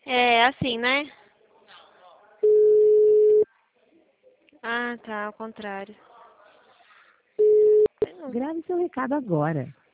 É assim, né? Ah, tá, ao contrário. Grave seu recado agora.